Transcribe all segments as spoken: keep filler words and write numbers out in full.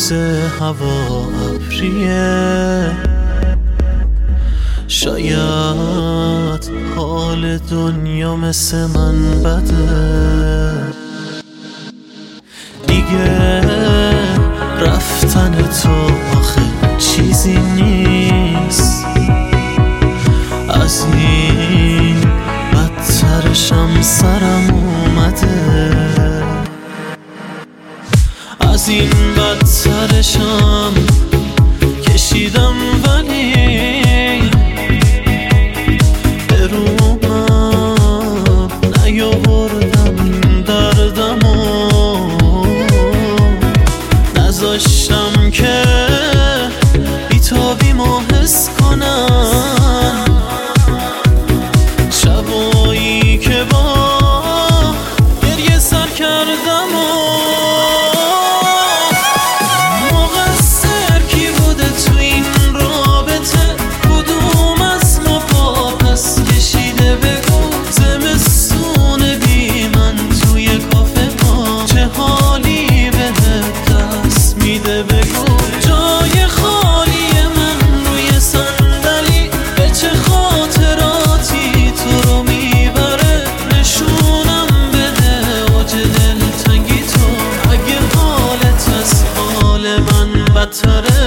روز هوا ابریه، شاید حال دنیا مثل من بده. دیگه رفتن تو آخه چیزی نیست، از این بدترشم سرم اومده، از این بدترشم کشیدم ولی به رومم نیاوردم این دردمو، نذاشتم که بیتابیمو حس کنم، شبایی که با گریه سر کردم و جای خالی من روی صندلی به چه خاطراتی تو رو میبره، نشونم بده اوج دلتنگی تو اگه حالت از حال من بدتره.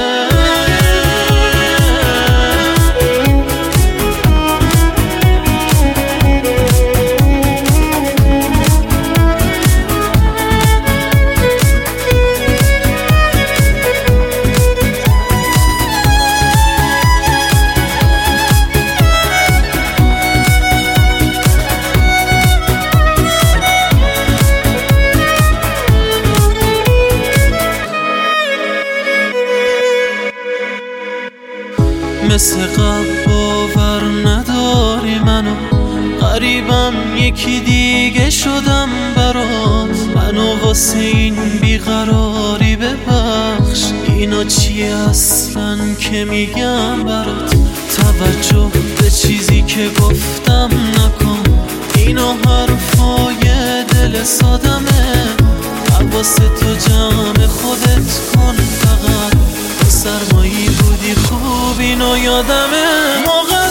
مثل قبل باور نداری منو، غریبم یکی دیگه شدم برات، منو واسه این بیقراری ببخش، اینا چیه اصلا که میگم برات، توجه به چیزی که گفتم نکن، اینا حرفای دل سادمه، حواستو جمع خودت کن، فقط سرمایی بودی خوب اینو یادمه. موقع